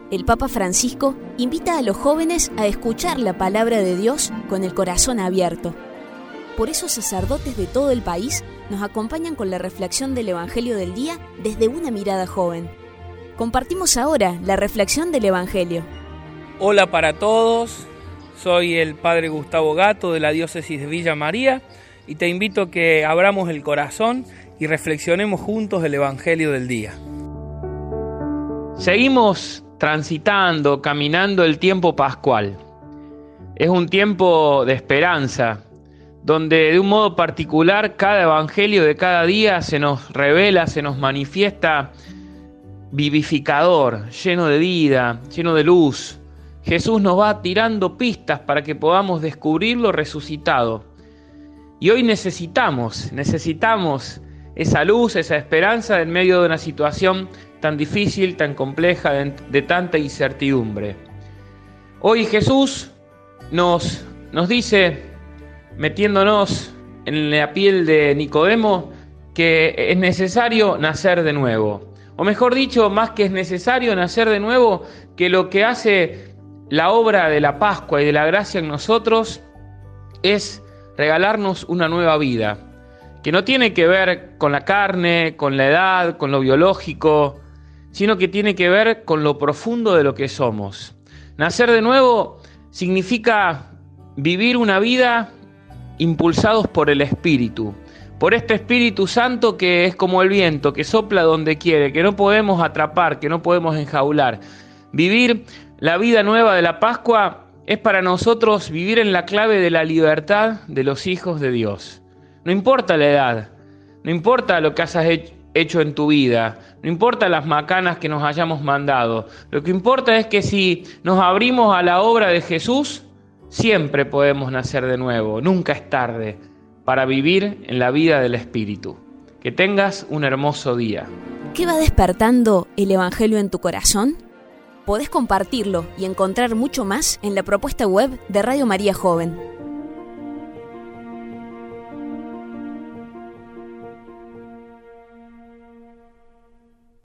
el Papa Francisco invita a los jóvenes a escuchar la palabra de Dios con el corazón abierto. Por eso sacerdotes de todo el país nos acompañan con la reflexión del Evangelio del día desde una mirada joven. Compartimos ahora la reflexión del Evangelio. Hola para todos, soy el Padre Gustavo Gato de la Diócesis de Villa María y te invito a que abramos el corazón y reflexionemos juntos el Evangelio del día. Seguimos transitando, caminando el tiempo pascual. Es un tiempo de esperanza, donde de un modo particular cada evangelio de cada día se nos revela, se nos manifiesta vivificador, lleno de vida, lleno de luz. Jesús nos va tirando pistas para que podamos descubrirlo resucitado. Y hoy necesitamos esa luz, esa esperanza en medio de una situación tan difícil, tan compleja, de tanta incertidumbre. Hoy Jesús nos dice, metiéndonos en la piel de Nicodemo, que es necesario nacer de nuevo. O mejor dicho, más que es necesario nacer de nuevo, que lo que hace la obra de la Pascua y de la gracia en nosotros es regalarnos una nueva vida, que no tiene que ver con la carne, con la edad, con lo biológico, sino que tiene que ver con lo profundo de lo que somos. Nacer de nuevo significa vivir una vida impulsados por el Espíritu, por este Espíritu Santo que es como el viento, que sopla donde quiere, que no podemos atrapar, que no podemos enjaular. Vivir la vida nueva de la Pascua es para nosotros vivir en la clave de la libertad de los hijos de Dios. No importa la edad, no importa lo que hayas hecho en tu vida, no importa las macanas que nos hayamos mandado. Lo que importa es que si nos abrimos a la obra de Jesús, siempre podemos nacer de nuevo. Nunca es tarde para vivir en la vida del Espíritu. Que tengas un hermoso día. ¿Qué va despertando el Evangelio en tu corazón? Podés compartirlo y encontrar mucho más en la propuesta web de Radio María Joven.